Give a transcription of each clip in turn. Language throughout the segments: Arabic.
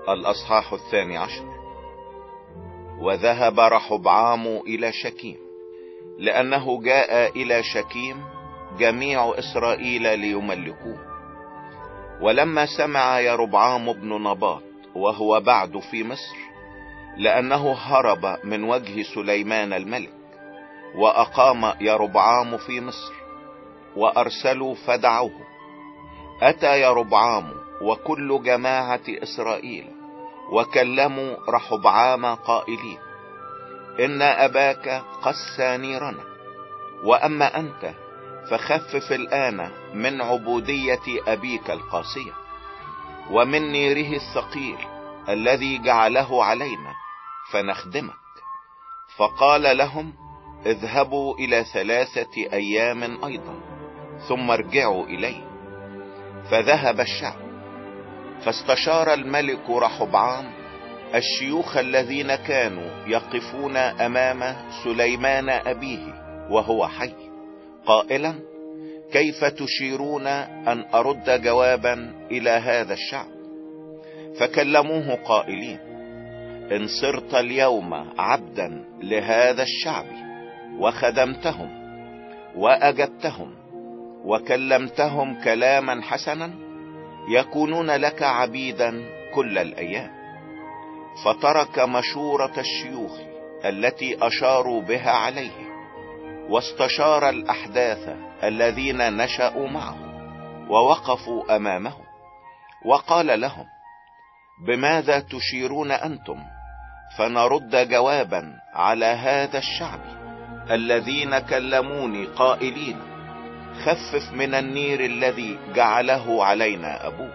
الأصحاح 12. وذهب رحبعام إلى شكيم، لأنه جاء إلى شكيم جميع إسرائيل ليملكوه. ولما سمع يربعام بن نباط وهو بعد في مصر، لأنه هرب من وجه سليمان الملك، وأقام يربعام في مصر، وأرسلوا فدعوه. أتى يربعام وكل جماعة إسرائيل وكلموا رحبعام قائلين: إن أباك قسى نيرنا، وأما أنت فخفف الآن من عبودية أبيك القاسية ومن نيره الثقيل الذي جعله علينا فنخدمك. فقال لهم: اذهبوا إلى 3 أيام أيضا ثم ارجعوا إلي. فذهب الشعب، فاستشار الملك رحبعام الشيوخ الذين كانوا يقفون أمام سليمان أبيه وهو حي، قائلا: كيف تشيرون أن أرد جوابا إلى هذا الشعب؟ فكلموه قائلين: إن صرت اليوم عبدا لهذا الشعب وخدمتهم وأجبتهم وكلمتهم كلاما حسنا، يكونون لك عبيدا كل الأيام. فترك مشورة الشيوخ التي أشاروا بها عليه، واستشار الأحداث الذين نشأوا معه ووقفوا أمامه، وقال لهم: بماذا تشيرون أنتم فنرد جوابا على هذا الشعب الذين كلموني قائلين: خفف من النير الذي جعله علينا أبوك؟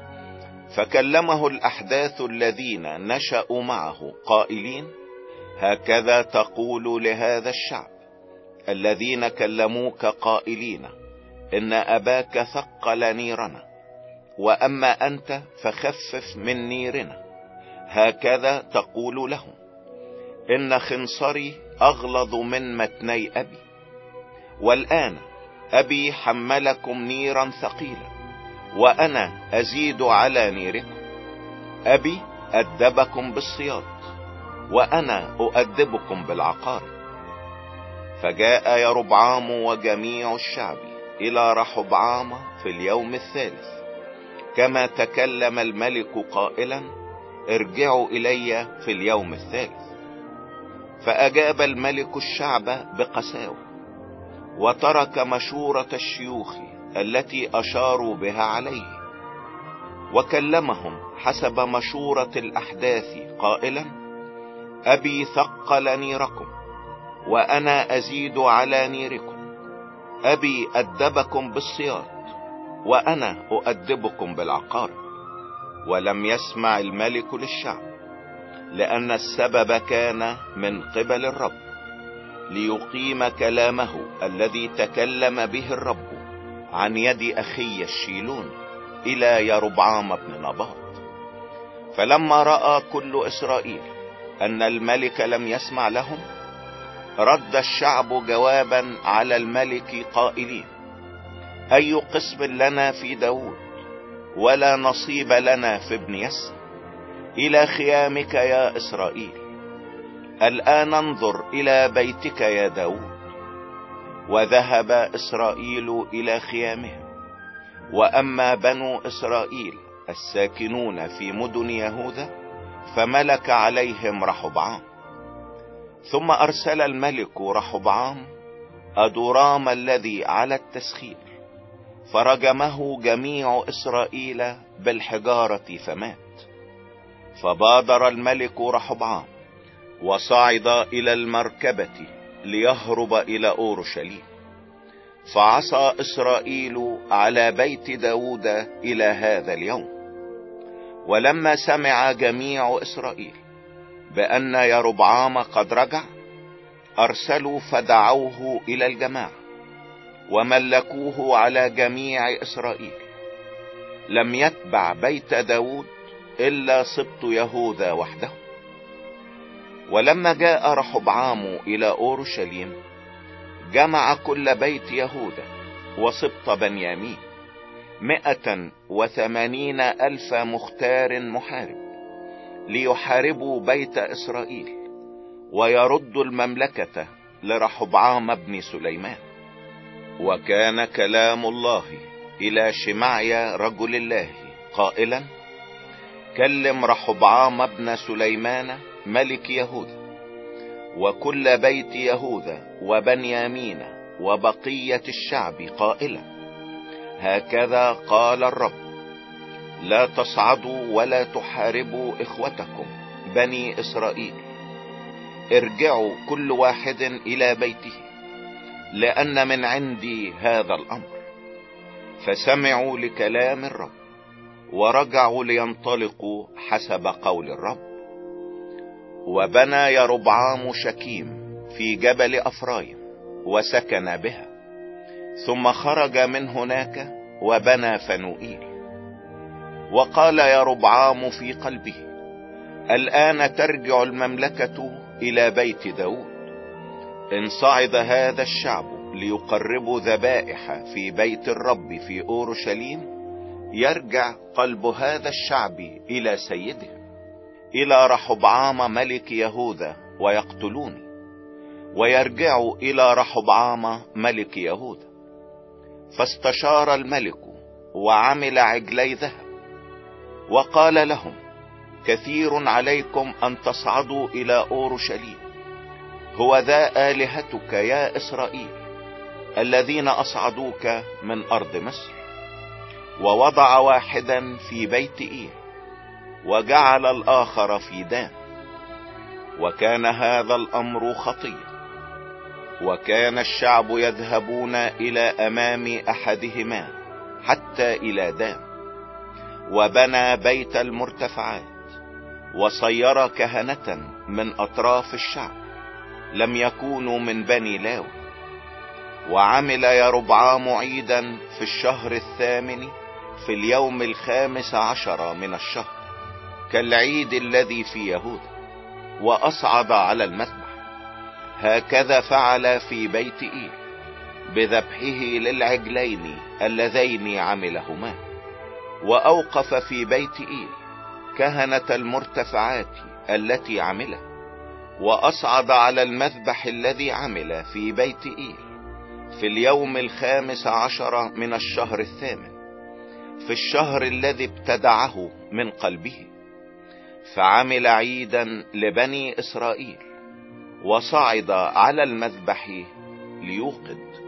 فكلمه الأحداث الذين نشأوا معه قائلين: هكذا تقول لهذا الشعب الذين كلموك قائلين: إن أباك ثقل نيرنا، وأما أنت فخفف من نيرنا. هكذا تقول لهم: إن خنصري أغلظ من متني أبي، والآن أبي حملكم نيرا ثقيلا وأنا أزيد على نيركم. أبي أدبكم بالصياد وأنا أؤدبكم بالعقارب. فجاء يربعام وجميع الشعب إلى رحبعام في اليوم 3، كما تكلم الملك قائلا: ارجعوا إلي في اليوم 3. فأجاب الملك الشعب بقساوة، وترك مشورة الشيوخ التي أشاروا بها عليه، وكلمهم حسب مشورة الأحداث قائلا: أبي ثقل نيركم وأنا أزيد على نيركم. أبي أدبكم بالصياد وأنا أؤدبكم بالعقارب. ولم يسمع الملك للشعب، لأن السبب كان من قبل الرب، ليقيم كلامه الذي تكلم به الرب عن يد أخي الشيلون إلى يربعام بن نباط. فلما رأى كل إسرائيل أن الملك لم يسمع لهم، رد الشعب جوابا على الملك قائلين: أي قسم لنا في داود، ولا نصيب لنا في ابن يسى؟ إلى خيامك يا إسرائيل. الآن انظر إلى بيتك يا داود. وذهب إسرائيل إلى خيامهم. وأما بنو إسرائيل الساكنون في مدن يهوذا فملك عليهم رحبعام. ثم أرسل الملك رحبعام أدورام الذي على التسخير، فرجمه جميع إسرائيل بالحجارة فمات. فبادر الملك رحبعام وصعد إلى المركبة ليهرب إلى أورشليم. فعصى إسرائيل على بيت داود إلى هذا اليوم. ولما سمع جميع إسرائيل بأن يربعام قد رجع، أرسلوا فدعوه إلى الجماعة وملكوه على جميع إسرائيل. لم يتبع بيت داود إلا سبط يهوذا وحده. ولما جاء رحبعام إلى أورشليم، جمع كل بيت يهوذا وسبط بنيامين 180,000 مختار محارب، ليحاربوا بيت إسرائيل ويردوا المملكة لرحبعام ابن سليمان. وكان كلام الله إلى شمعيا رجل الله قائلا: كلم رحبعام ابن سليمان ملك يهوذا وكل بيت يهوذا وبنيامين وبقية الشعب قائلا: هكذا قال الرب: لا تصعدوا ولا تحاربوا إخوتكم بني إسرائيل، ارجعوا كل واحد إلى بيته، لأن من عندي هذا الأمر. فسمعوا لكلام الرب ورجعوا لينطلقوا حسب قول الرب. وبنى يربعام شكيم في جبل أفرايم وسكن بها، ثم خرج من هناك وبنى فنوئيل. وقال يربعام في قلبه: الآن ترجع المملكة إلى بيت داود. إن صعد هذا الشعب ليقربوا ذبائح في بيت الرب في أورشليم، يرجع قلب هذا الشعب إلى سيده، إلى رحبعام ملك يهوذا، ويقتلوني، ويرجعوا إلى رحبعام ملك يهوذا. فاستشار الملك وعمل عجلي ذهب، وقال لهم: كثير عليكم أن تصعدوا إلى أورشليم، هو ذا آلهتك يا إسرائيل الذين أصعدوك من أرض مصر. ووضع واحدا في بيت إيل، وجعل الآخر في دان. وكان هذا الأمر خطية. وكان الشعب يذهبون إلى أمام أحدهما حتى إلى دان، وبنى بيت المرتفعات، وصير كهنة من أطراف الشعب لم يكونوا من بني لاوي. وعمل يربعام عيدا في الشهر الثامن في اليوم 15 من الشهر، كالعيد الذي في يهوذا، وأصعد على المذبح. هكذا فعل في بيت إيل بذبحه للعجلين اللذين عملهما. وأوقف في بيت إيل كهنة المرتفعات التي عمله، وأصعد على المذبح الذي عمل في بيت إيل في اليوم 15 من الشهر الثامن، في الشهر الذي ابتدعه من قلبه. فعمل عيدا لبني إسرائيل، وصعد على المذبح ليوقد.